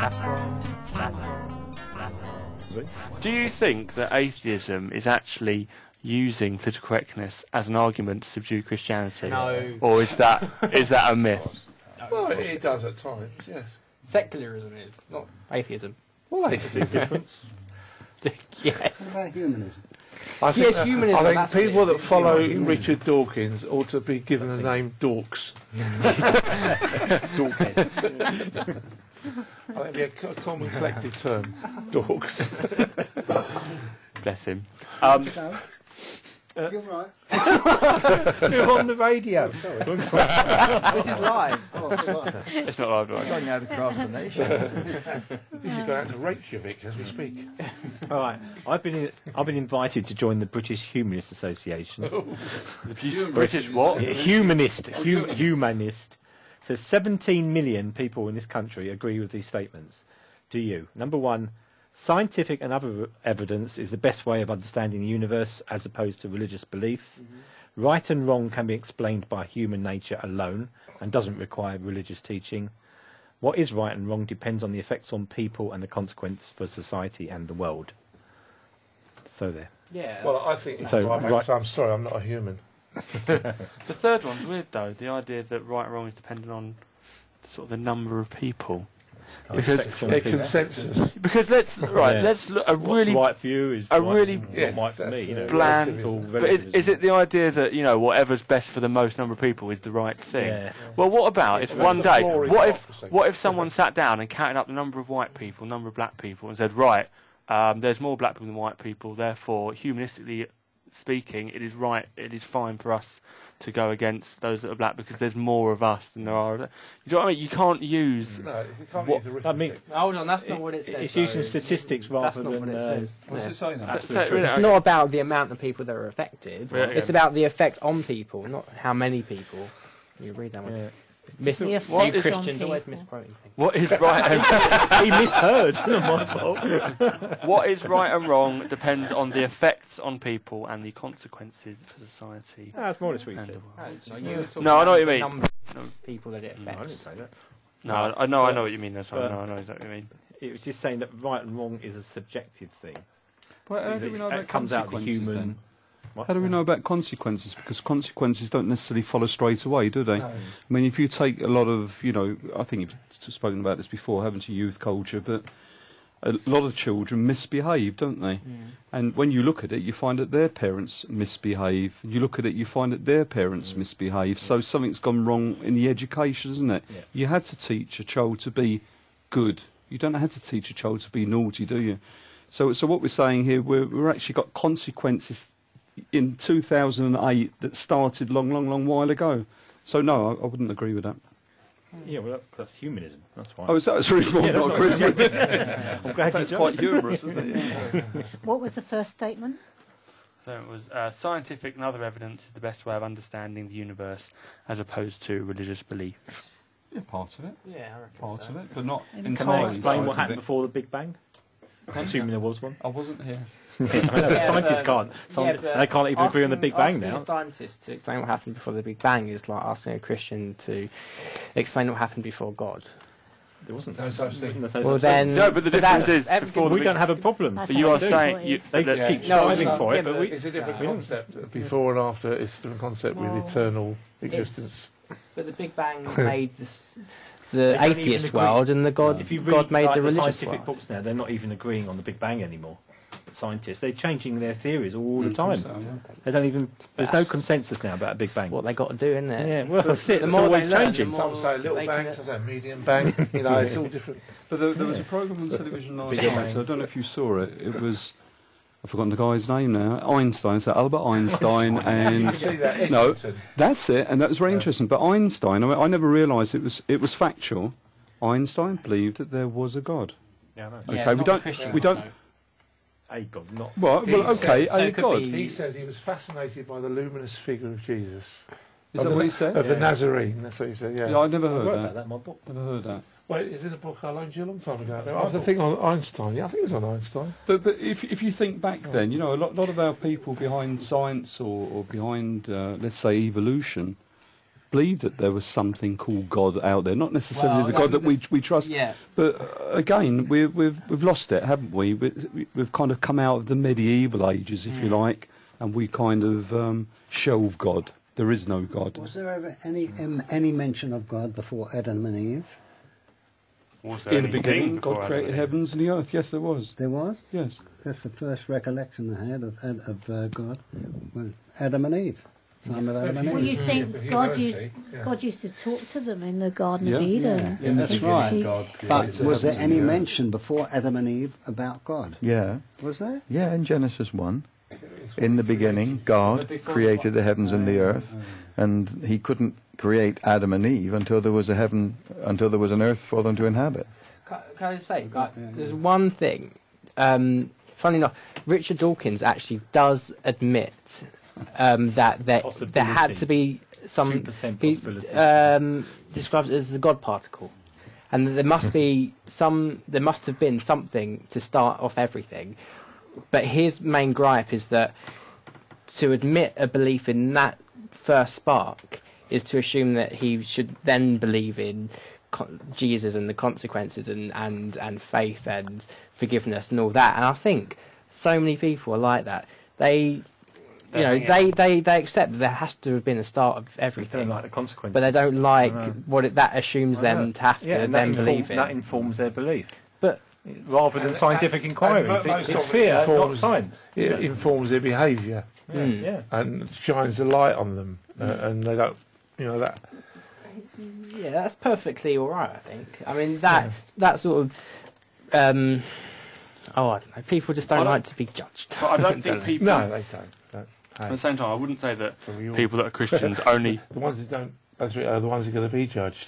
Do you think that atheism is actually using political correctness as an argument to subdue Christianity? No. Or is that a myth? Well, it does at times, yes. Secularism is, not atheism. Well, atheism is different. Yes. What about humanism? I think, humanism, I think that's people what it that is. follow Richard Dawkins ought to be given the name dorks. Dorkhead. I think it'd be a common collective term. Dorks. Bless him. You're right. You're on the radio. This is live. Oh, sorry. It's not live, right? Going out across the nation. This is going out to Reykjavik as we speak. All right, I've been invited to join the British Humanist Association. British what? Humanist. Says 17 million people in this country agree with these statements. Do you? Number one, scientific and other evidence is the best way of understanding the universe as opposed to religious belief. Mm-hmm. Right and wrong can be explained by human nature alone and doesn't require religious teaching. What is right and wrong depends on the effects on people and the consequence for society and the world. So there. Yeah. Well, I think it's So, right. So I'm sorry, I'm not a human. The third one's weird, though. The idea that right and wrong is dependent on sort of the number of people. Because consensus. let's look a really What's right for you is a right really and yes, not right for me. You know, bland. it's all But relative, is it the idea that whatever's best for the most number of people is the right thing? Yeah. Well, what about if It's one the day, floor what if someone sat down and counted up the number of white people, number of black people, and said, right, there's more black people than white people, therefore, humanistically speaking, it is right, it is fine for us to go against those that are black because there's more of us than there are. You know what I mean? You can't use. No, you can't What- use arithmetic. I mean, Hold on, that's not what it says. it's using statistics That's rather not than. what it says. What's it saying? So really, It's not about the amount of people that are affected. Yeah, It's yeah. about the effect on people, not how many people. You read that one. Yeah. Miss, The you effect on Christians always people. misquoting things. What is right and He misheard. Not my fault. what is right and wrong depends on the effects on people and the consequences for society. That's more or less what he And said. the world. You were talking No, I know about what you the mean. number of people that it No, I affects. didn't say that. No, I know what you mean. That's right. I know exactly what you mean. It was just saying that right and wrong is a subjective thing. Well, how do we know It about comes out of the consequences human. then? What? How do we know about consequences? Because consequences don't necessarily follow straight away, do they? No. I mean, if you take a lot of, I think you've spoken about this before, haven't you, youth culture, but a lot of children misbehave, don't they? And when you look at it, you find that their parents misbehave. You look at it, you find that their parents misbehave. So something's gone wrong in the education, isn't it? Yeah. You had to teach a child to be good. You don't have to teach a child to be naughty, do you? So what we're saying here, we're actually got consequences in 2008 that started long while ago. So no, I wouldn't agree with that. Yeah, well, that's humanism. That's why. Oh, is that the reason why I'm that's not not agreeing with it? I'm glad That's you quite humorous, isn't it? What was the first statement? So it was scientific and other evidence is the best way of understanding the universe as opposed to religious beliefs. Yeah, part of it. Yeah, I reckon Part so. of it, but not Can I Can I entirely. explain what happened scientific. before the Big Bang? Assuming there was one. I wasn't here. I know, but Yeah, scientists but- can't. They can't even agree on the Big Bang asking now. a scientist to explain what happened before the Big Bang is like asking a Christian to explain what happened before God. There wasn't. No such thing. There's no Well, such then, thing. No, but the difference is before we don't have a problem. That's But you how are it is, saying what it you- is. They just keep No, striving no, for yeah, it, but we. It's a different we don't- concept. Before and after, it's a different concept with Well, eternal existence. But the Big Bang made the don't even atheist agree. world, and If you read God made like, the the religious scientific world. books now, they're not even agreeing on the Big Bang anymore. The scientists, they're changing their theories all the time. So, yeah. They don't even. There's no consensus now about a Big Bang. What they got to do, isn't it? Yeah, well, that's it. The It's more always they learn, changing. the Some more say little they bang, can- some say medium bang. It's all different. But there was a programme on television last Big night, Bang. so I don't know if you saw it. It was, I've forgotten the guy's name now, Einstein, so Albert Einstein, You and see that? no, Eddington. that's it, and that was very interesting. But Einstein, I never realised it was factual. Einstein believed that there was a God. Yeah, I know. Yeah, Okay, not the Christian we God, don't. no. A God, not. Well, He okay, said- a it could God. be- He says he was fascinated by the luminous figure of Jesus. Is Of that the- what he said? Of the Yeah. Nazarene, that's what he said, Yeah, I never I heard wrote that. about that in my book. Never heard that. Well, it's in a book I loaned you a long time ago. After the thing on Einstein, yeah, I think it was on Einstein. But if you think back then, a lot of our people behind science or behind, let's say, evolution, believed that there was something called God out there, not necessarily the God that we trust. Yeah. But again, we've lost it, haven't we? We've kind of come out of the medieval ages, if you like, and we kind of shelve God. There is no God. Was there ever any mention of God before Adam and Eve? In the beginning, God created heavens and the earth. Yes, there was. There was? Yes. That's the first recollection I had of God. Was Adam and Eve. Time of Adam and Eve. Well, you think God used to talk to them in the Garden of Eden? Yeah, that's right. But was there any mention before Adam and Eve about God? Yeah. Was there? Yeah, in Genesis 1. In the beginning, God created the heavens and the earth, and he couldn't create Adam and Eve until there was an earth for them to inhabit. Can I just say, there's one thing. Funny enough, Richard Dawkins actually does admit that there had to be some. 2% He describes it as the God particle, and there must be some. There must have been something to start off everything. But his main gripe is that to admit a belief in that first spark is to assume that he should then believe in Jesus and the consequences and faith and forgiveness and all that. And I think so many people are like that. They accept that there has to have been a start of everything. They don't like the consequences. But they don't like that assumes them to have to then believe in. That informs their belief. But rather than scientific inquiries, it's fear, not science. It informs their behaviour. Yeah. And shines a light on them, and they don't, that. Yeah, that's perfectly all right, I think. I mean, that sort of, I don't know. People just don't like to be judged. But I don't think people. No, they don't. At the same time, I wouldn't say that people that are Christians only. The ones that don't are the ones who are going to be judged.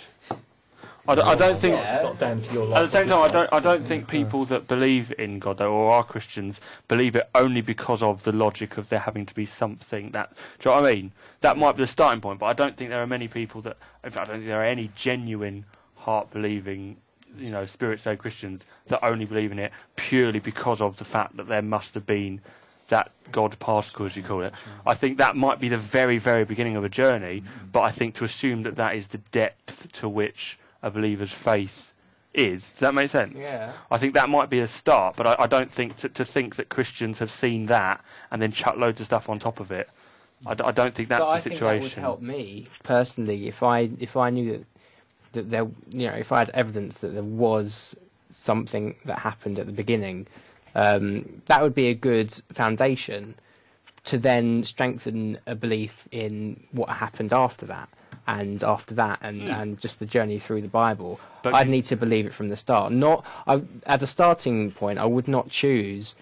I don't think. It's not down to your life. At the same time, I don't think people that believe in God or are Christians believe it only because of the logic of there having to be something that. Do you know what I mean? That might be the starting point, but I don't think there are many people that. In fact, I don't think there are any genuine heart-believing, spirit-saved Christians that only believe in it purely because of the fact that there must have been that God particle, as you call it. I think that might be the very, very beginning of a journey, but I think to assume that is the depth to which a believer's faith is. Does that make sense? Yeah. I think that might be a start, but I don't think to think that Christians have seen that and then chuck loads of stuff on top of it. I don't think that's the situation. I think that would help me personally if I knew that there, if I had evidence that there was something that happened at the beginning. That would be a good foundation to then strengthen a belief in what happened after that. And just the journey through the Bible, but I'd need to believe it from the start. As a starting point, I would not choose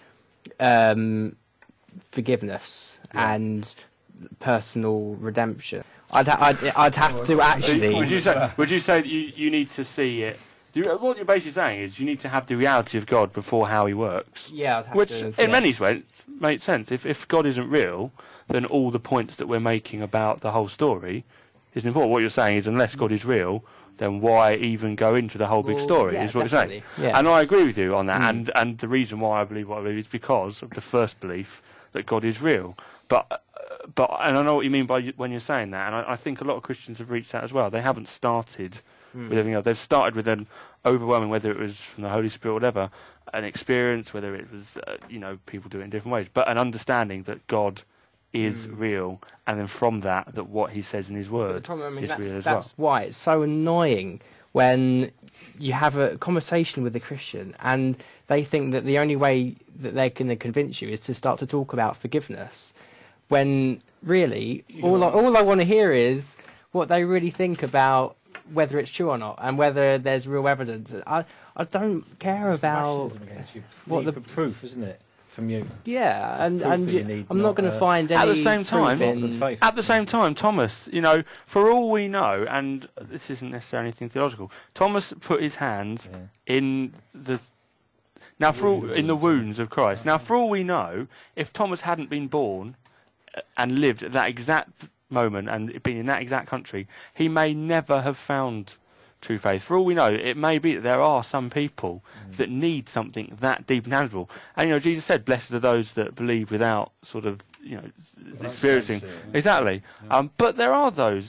forgiveness and personal redemption. I'd have to actually. Would you say that you need to see it? What you're basically saying is you need to have the reality of God before how He works. Yeah, I'd have which to, in many ways makes sense. If God isn't real, then all the points that we're making about the whole story isn't important. What you're saying is, unless God is real, then why even go into the whole big story? Is what definitely. You're saying. Yeah. And I agree with you on that. And the reason why I believe what I believe is because of the first belief that God is real. But and I know what you mean by when you're saying that. And I think a lot of Christians have reached that as well. They haven't started with everything else. They've started with an overwhelming, whether it was from the Holy Spirit or whatever, an experience, whether it was people do it in different ways, but an understanding that God is real, and then from that what He says in His Word is real as well. That's why it's so annoying when you have a conversation with a Christian and they think that the only way that they're going to convince you is to start to talk about forgiveness, when really all I want to hear is what they really think about whether it's true or not and whether there's real evidence. I don't care about what the proof, isn't it? From you. Yeah, and I'm not going to find any at the same time, Thomas, for all we know, and this isn't necessarily anything theological, Thomas put his hands in the wounds of Christ. Now, for all we know, if Thomas hadn't been born and lived at that exact moment and been in that exact country, he may never have found true faith. For all we know, it may be that there are some people that need something that deep and tangible. And Jesus said, "Blessed are those that believe without sort of experiencing." Exactly. Yeah. But there are those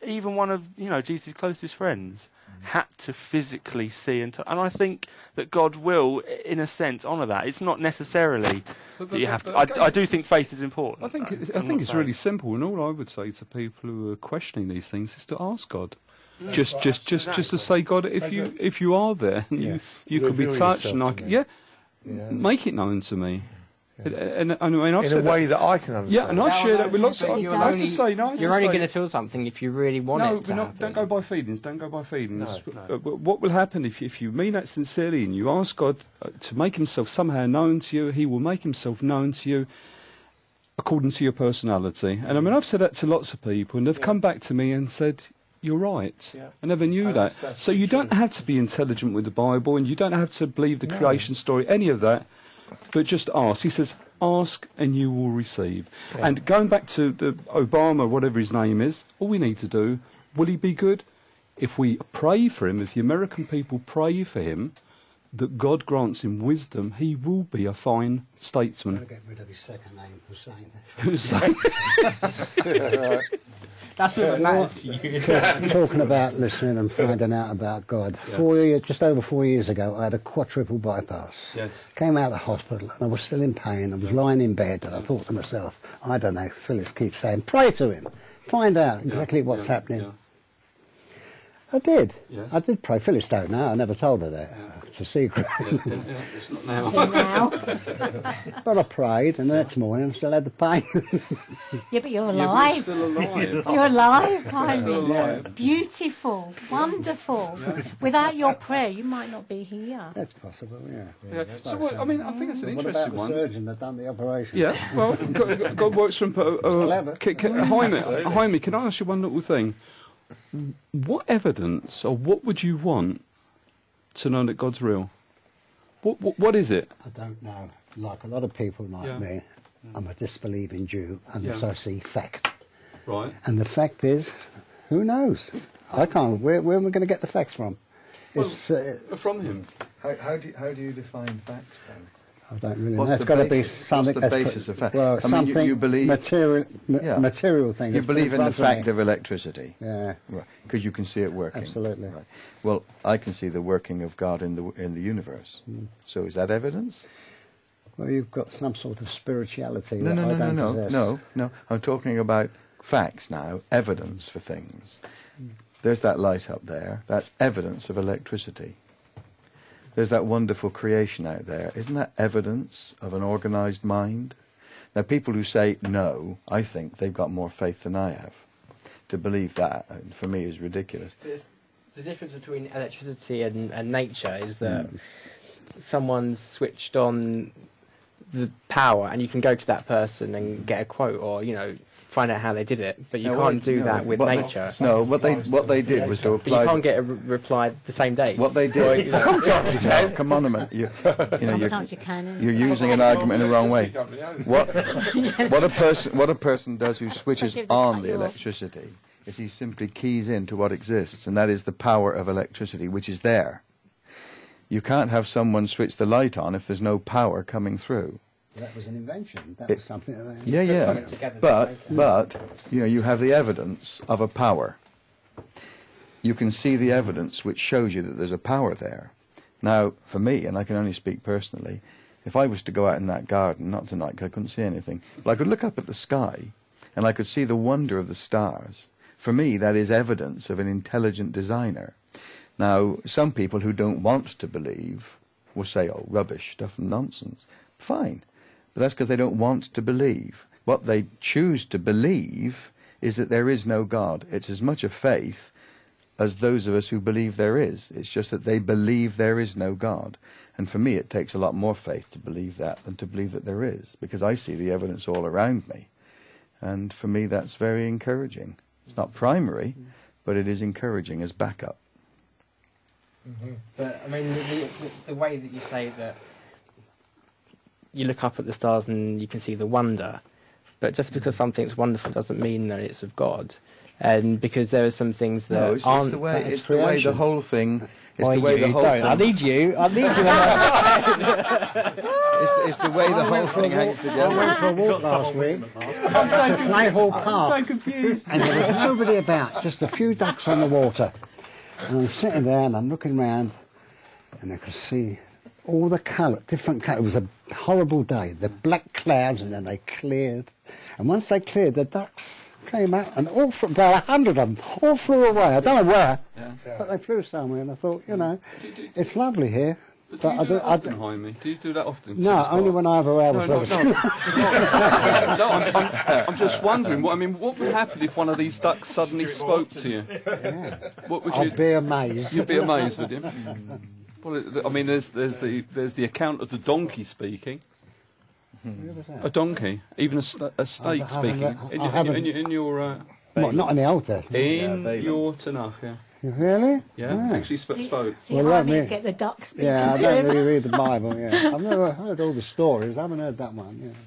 even one of Jesus' closest friends had to physically see and I think that God will, in a sense, honour that. It's not necessarily that you have to. I do think faith is important. I think it's really simple, and all I would say to people who are questioning these things is to ask God. Just to say, God, if you are there, and you could be touched, and make it known to me. And I mean, I've in a way that I can understand. Yeah, and I've shared that with lots of. You're only going to feel something if you really want it to happen. Don't go by feelings. Don't go by feelings. No. What will happen if you mean that sincerely and you ask God to make Himself somehow known to you? He will make Himself known to you according to your personality. And I mean, I've said that to lots of people, and they've come back to me and said, "You're right. Yeah. I never knew that." So you don't have to be intelligent with the Bible, and you don't have to believe the creation story, any of that. But just ask. He says, ask and you will receive. Yeah. And going back to the Obama, whatever his name is, all we need to do, will he be good? If we pray for him, if the American people pray for him, that God grants him wisdom, he will be a fine statesman. Get rid of his second name, Hussein. That's what matters to you. Talking about listening and finding out about God. Just over 4 years ago, I had a quadruple bypass. Yes. Came out of the hospital and I was still in pain. I was lying in bed and I thought to myself, I don't know, Phyllis keeps saying, pray to him. Find out exactly what's happening. Yeah. I did. Yes. I did pray. Phyllis don't know. I never told her that. It's a secret. It's not now. But I prayed, and the next morning I still had the pain. Yeah, but you're alive. You're still alive. You're alive, Jaime. Still alive. Beautiful, wonderful. Without your prayer, you might not be here. That's possible, yeah. So, I mean, I think it's an interesting one. What about the surgeon that done the operation? Yeah, well, God works from... Jaime, can I ask you one little thing? What evidence, or what would you want to know that God's real? What is it? I don't know. Like a lot of people like me, I'm a disbelieving Jew, and so I see fact. Right. And the fact is, who knows? I can't. Where am I going to get the facts from? Well, from him. How do you define facts then? I don't really know. It's got to be something. What's the basis of fact? Well, I mean, you believe material thing. You believe in the fact of electricity. Yeah. Right. Because you can see it working. Absolutely. Right. Well, I can see the working of God in the universe. So is that evidence? Well, you've got some sort of spirituality. No. I'm talking about facts now, evidence for things. There's that light up there. That's evidence of electricity. There's that wonderful creation out there. Isn't that evidence of an organised mind? Now, people who say no, I think they've got more faith than I have. To believe that, for me, is ridiculous. The difference between electricity and nature is that someone's switched on the power, and you can go to that person and get a quote, or find out how they did it, but you can't do that with nature. What they did was to apply. But you can't get a reply the same day. What they did. Come on a minute. You're using an argument in the wrong way. What a person does who switches on the electricity is he simply keys into what exists, and that is the power of electricity, which is there. You can't have someone switch the light on if there's no power coming through. That was an invention. That was something that they... Yeah. But you have the evidence of a power. You can see the evidence which shows you that there's a power there. Now, for me, and I can only speak personally, if I was to go out in that garden, not tonight because I couldn't see anything, but I could look up at the sky and I could see the wonder of the stars. For me, that is evidence of an intelligent designer. Now, some people who don't want to believe will say, oh, rubbish, stuff and nonsense. Fine. But that's because they don't want to believe. What they choose to believe is that there is no God. It's as much a faith as those of us who believe there is. It's just that they believe there is no God. And for me, it takes a lot more faith to believe that than to believe that there is, because I see the evidence all around me. And for me, that's very encouraging. It's not primary, but it is encouraging as backup. Mm-hmm. But, I mean, the way that you say that you look up at the stars and you can see the wonder, but just because something's wonderful doesn't mean that it's of God. And because there are some things that aren't... It's the way the whole thing It's the way the whole thing. I need you. It's the way the whole thing hangs I together. went for a walk last week to Clayhall Park. I'm so confused. And there was nobody about, just a few ducks on the water. And I'm sitting there and I'm looking round and I could see all the colour, different colour. It was a horrible day. The black clouds, and then they cleared. And once they cleared, the ducks came out, and about 100 of them all flew away. I don't know where, but they flew somewhere. And I thought, it's lovely here. But do you do that often, Jaime? Do you do that often? No, only when I have a hour. I'm just wondering. What would happen if one of these ducks suddenly spoke to you? Yeah. What would you? I'd be amazed. You'd be amazed, would you? Well, there's the account of the donkey speaking. A donkey, even a snake speaking. In your not in the Old Testament. In your Tanakh, yeah. Really? Yeah, actually spoke. See, well, get the ducks speaking. Yeah, I don't really read the Bible. Yeah, I've never heard all the stories. I haven't heard that one. Yeah.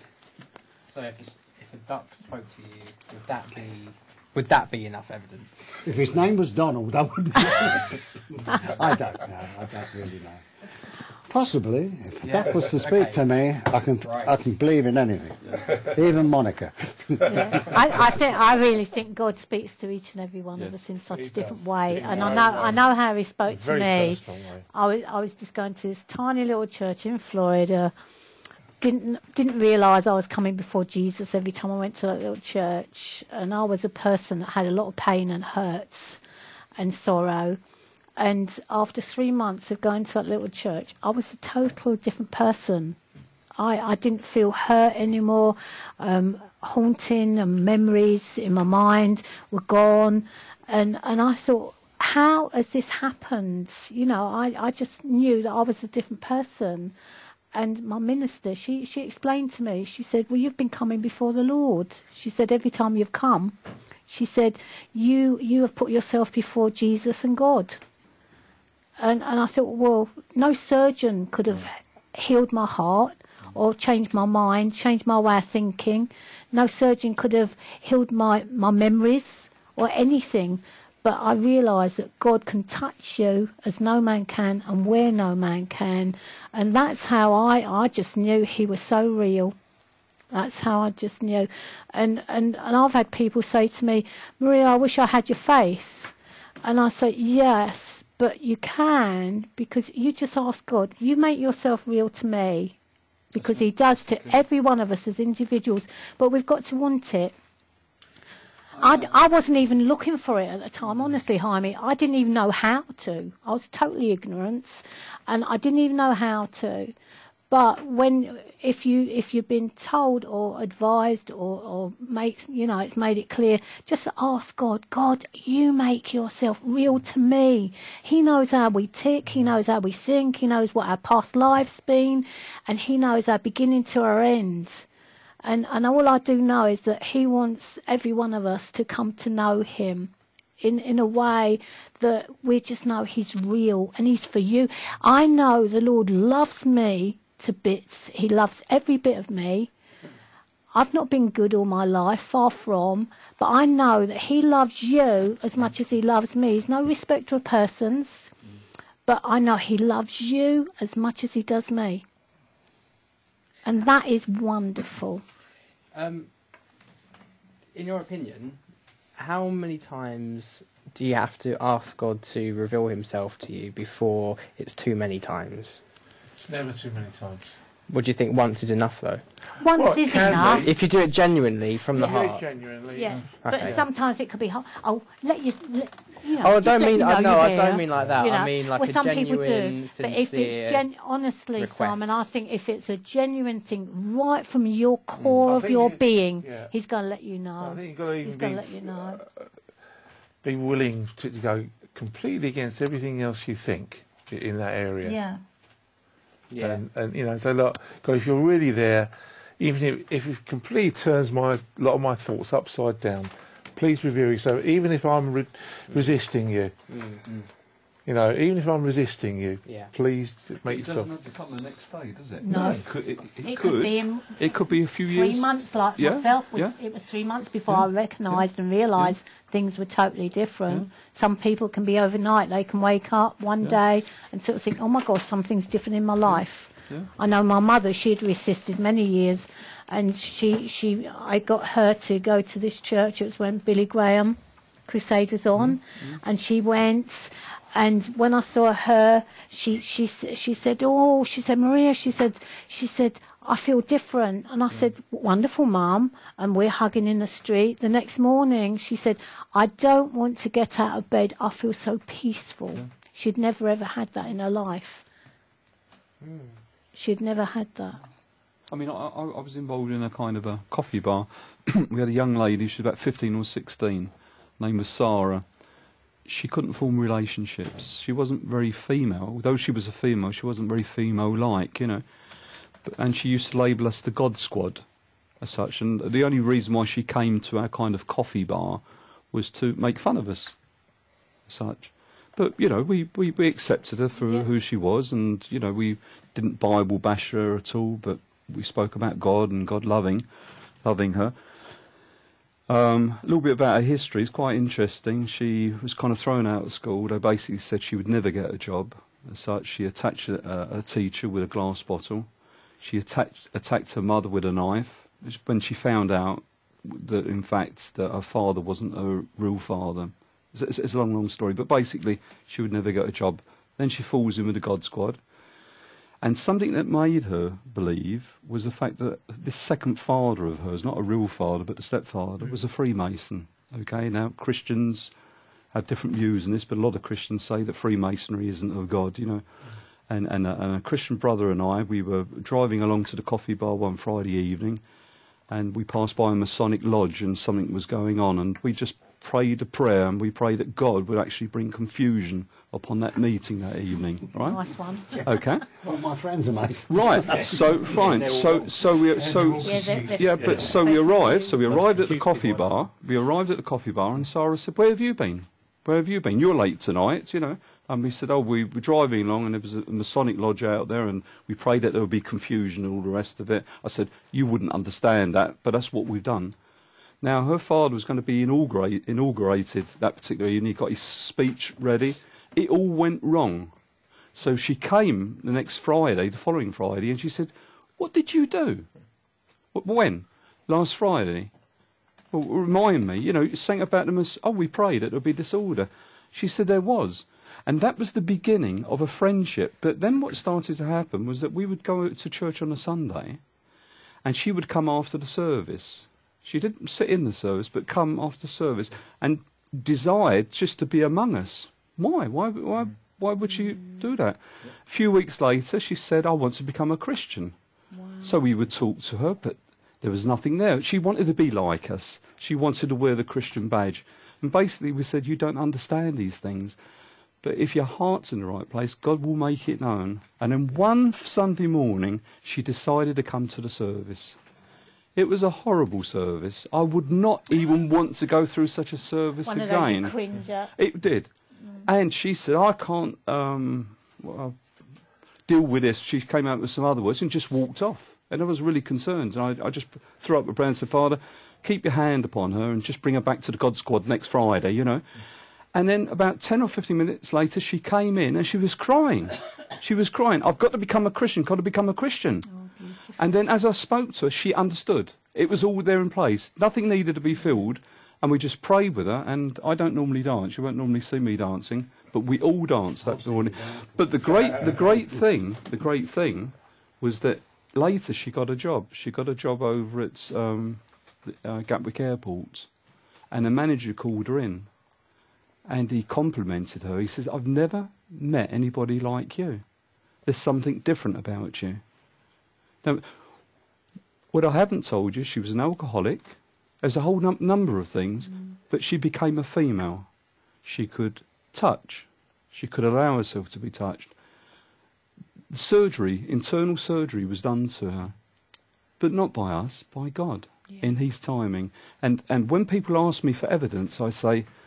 So if a duck spoke to you, would that be enough evidence? If his name was Donald, I would. I don't know. I don't really know. Possibly, if that was to speak to me, I can believe in anything, even Monica. I really think God speaks to each and every one of us in such a different way, and I know how He spoke to me. I was just going to this tiny little church in Florida. Didn't realise I was coming before Jesus every time I went to that little church, and I was a person that had a lot of pain and hurts and sorrow. And after 3 months of going to that little church, I was a total different person. I didn't feel hurt anymore. Haunting and memories in my mind were gone. And I thought, how has this happened? I just knew that I was a different person. And my minister, she explained to me, she said, well, you've been coming before the Lord. She said, every time you've come, she said, you have put yourself before Jesus and God. And I thought, well, no surgeon could have healed my heart or changed my mind, changed my way of thinking. No surgeon could have healed my memories or anything. But I realised that God can touch you as no man can and where no man can. And that's how I just knew He was so real. That's how I just knew. And I've had people say to me, Maria, I wish I had your faith. And I say, yes. But you can, because you just ask God, you make yourself real to me, because He does to every one of us as individuals, but we've got to want it. I wasn't even looking for it at the time, honestly, Jaime. I didn't even know how to. I was totally ignorant, and I didn't even know how to. But if you've been told or advised or it's made it clear, just ask God, you make yourself real to me. He knows how we tick, He knows how we think, He knows what our past life's been, and He knows our beginning to our end. And all I do know is that He wants every one of us to come to know Him in a way that we just know He's real and He's for you. I know the Lord loves me to bits. He loves every bit of me. I've not been good all my life, far from, but I know that He loves you as much as He loves me. He's no respecter of persons, but I know He loves you as much as He does me. And that is wonderful. In your opinion, how many times do you have to ask God to reveal Himself to you before it's too many times? Never too many times. What do you think once is enough, though? Once is enough. If you do it genuinely, from the heart. Genuinely, yeah. Okay. But sometimes it could be hard. Oh, I don't mean like that. I mean like well, a some genuine, people do. sincere But if it's honestly, request. Simon, I think if it's a genuine thing right from your core of your being, He's going to let you know. I think you've got to He's going to let you know. Be willing to go completely against everything else you think in that area. Yeah. Yeah. And so look, God, if you're really there, even if it completely turns a lot of my thoughts upside down, please reveal yourself. Even if I'm resisting you, You know, even if I'm resisting you, Yeah. please make It yourself. doesn't have to come the next day, does it? No. It could. It could be in It could be a few years. 3 months, like Yeah, myself. yeah. It was 3 months before I recognised and realised things were totally different. Some people can be overnight. They can wake up one day and sort of think, oh my gosh, something's different in my life. Yeah. I know my mother, she'd resisted many years, and I got her to go to this church. It was when Billy Graham crusade was on, and she went. And when I saw her, she said, Maria, she said, I feel different. And I said, wonderful, Mum. And we're hugging in the street. The next morning, she said, I don't want to get out of bed. I feel so peaceful. Yeah. She'd never, ever had that in her life. She'd never had that. I mean, I was involved in a kind of a coffee bar. We had a young lady, she was about 15 or 16, name was Sarah. She couldn't form relationships. She wasn't very female. Although she was a female, she wasn't very female-like, you know. And she used to label us the God Squad, as such. And the only reason why she came to our kind of coffee bar was to make fun of us, as such. But, you know, we accepted her for who she was, and, you know, we didn't Bible bash her at all, but we spoke about God and God loving her. A little bit about her history. It's quite interesting. She was kind of thrown out of school. They basically said she would never get a job. As such, she attacked a teacher with a glass bottle. She attacked her mother with a knife. When she found out that, in fact, that her father wasn't a real father. It's a long story, but basically, she would never get a job. Then she falls in with the God Squad. And something that made her believe was the fact that this second father of hers, not a real father, but a stepfather, was a Freemason. Okay, now Christians have different views on this, but a lot of Christians say that Freemasonry isn't of God, you know. And a Christian brother and I, we were driving along to the coffee bar one Friday evening, and we passed by a Masonic lodge, and something was going on, and we just prayed a prayer, and we prayed that God would actually bring confusion upon that meeting that evening, right? Nice one. Okay. Well, my friends are Masons. Right. So fine. So we arrived. So we arrived at the coffee bar. We arrived at the coffee bar, and Sarah said, "Where have you been? Where have you been? You're late tonight, you know." And we said, "Oh, we were driving along, and there was a Masonic lodge out there, and we prayed that there would be confusion and all the rest of it." I said, "You wouldn't understand that, but that's what we've done." Now, her father was going to be inaugurated that particular evening. He got his speech ready. It all went wrong. So she came the next Friday, the following Friday, and she said, "What did you do?" "When?" "Last Friday." "Well, remind me, you know, saying about them as, we prayed that there would be disorder." She said there was. And that was the beginning of a friendship. But then what started to happen was that we would go to church on a Sunday, and she would come after the service. She didn't sit in the service, but come after the service, and desired just to be among us. Why? Why would she do that? A few weeks later, she said, "I want to become a Christian." Wow. So we would talk to her, but there was nothing there. She wanted to be like us. She wanted to wear the Christian badge. And basically we said, "You don't understand these things. But if your heart's in the right place, God will make it known." And then one Sunday morning, she decided to come to the service. It was a horrible service. I would not even want to go through such a service again. One of those you cringe at. It did. And she said, "I can't deal with this." She came out with some other words and just walked off. And I was really concerned. And I just threw up a prayer and said, "Father, keep your hand upon her and just bring her back to the God Squad next Friday, you know." And then about 10 or 15 minutes later, she came in and she was crying. She was crying, "I've got to become a Christian, got to become a Christian." And then as I spoke to her, she understood. It was all there in place. Nothing needed to be filled. And we just prayed with her. And I don't normally dance. You won't normally see me dancing. But we all danced that morning. But the great thing was that later she got a job. She got a job over at Gatwick Airport. And the manager called her in. And he complimented her. He says, "I've never met anybody like you. There's something different about you." Now, what I haven't told you, she was an alcoholic. There's a whole number of things. But she became a female. She could touch. She could allow herself to be touched. Surgery, internal surgery was done to her. But not by us, by God, in His timing. And when people ask me for evidence, I say,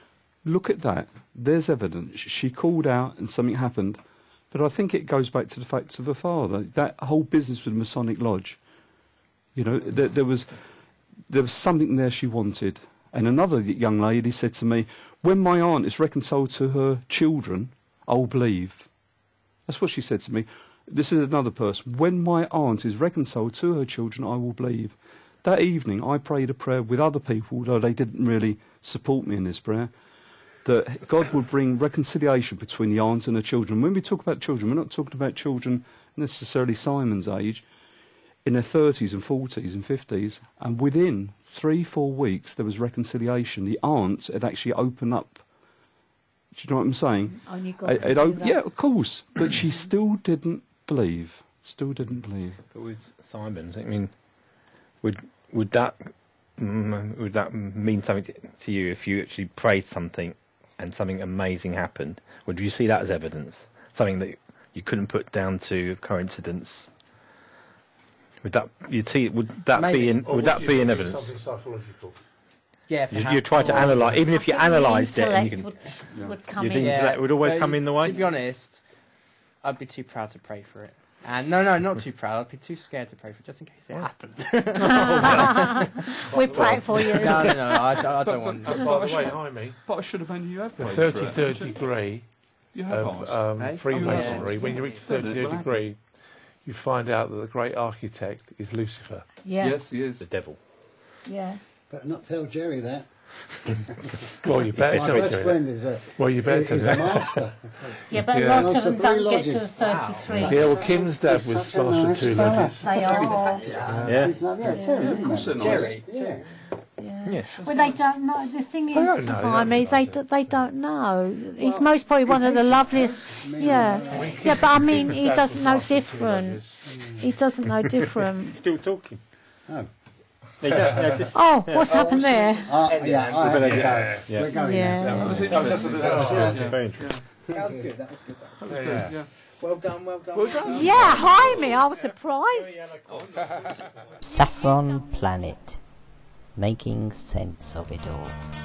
look at that. There's evidence. She called out and something happened. But I think it goes back to the facts of her father. That whole business with Masonic Lodge, you know, there was something there she wanted. And another young lady said to me, when my aunt is reconciled to her children, I'll believe. That's what she said to me. This is another person. When my aunt is reconciled to her children, I will believe. That evening, I prayed a prayer with other people, although they didn't really support me in this prayer, that God would bring reconciliation between the aunt and her children. When we talk about children, we're not talking about children necessarily Simon's age, in their 30s and 40s and 50s, and within 3-4 weeks there was reconciliation. The aunt had actually opened up. Do you know what I'm saying? Yeah, of course, but she still didn't believe. But with Simon, I mean, would that mean something to you if you actually prayed something and something amazing happened? Would you see that as evidence? Something that you couldn't put down to coincidence? Would that be in evidence? Something psychological. Yeah, you try to analyse, even if you analysed it, and you can. Intellect would always come in the way. To be honest, I'd be too proud to pray for it. And no, not too proud. I'd be too scared to pray for it, just in case it happened. We pray for you. No, I don't want. By the way, Jaime, But I should have known you have the prayed for it. 33rd degree You have asked. Freemasonry. Oh, yeah. When you reach the 33rd degree, you find out that the great architect is Lucifer. Yeah. Yes, he is. The devil. Yeah. Better not tell Jerry that. Well, you better My tell best him. friend is a, Well, you better tell he's a him. master. Yeah, but Yeah. lots of them Three don't get lodges. to the 33. Yeah, well, Kim's dad He's was such a master of nice 2 fella. lodges. They are. Yeah. He's not, yeah, too, Of course they're nice. Jerry. Yeah. Yeah. Well, they don't know. The thing is, don't know, I mean, they don't they don't know. He's most probably one of the loveliest. Yeah, yeah, but I mean, he Kim's dad doesn't was know master of 2 different. lodges. He doesn't know different. Still talking. Oh. What's happened there? Yeah, better go. We're going Yeah. That was That was just a interesting. little- Very interesting. That was good. That was good. Yeah. Well done. Yeah, Jaime, I was surprised. Saffron Planet, making sense of it all.